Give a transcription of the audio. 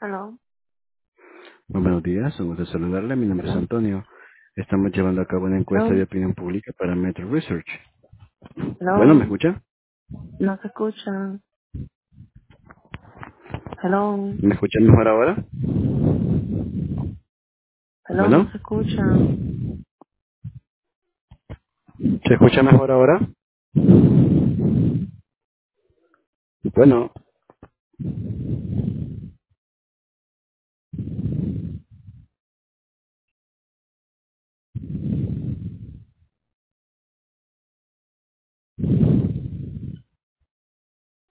Hello, Muy buenos días, un gusto saludarle. Mi nombre es hello, Antonio. Estamos llevando a cabo una encuesta hello, de opinión pública para Metro Research. Bueno, ¿me hello, escucha? no se escucha. Hello, ¿Me escucha mejor ahora? hello, no Bueno, se escucha. ¿se escucha mejor ahora? Bueno.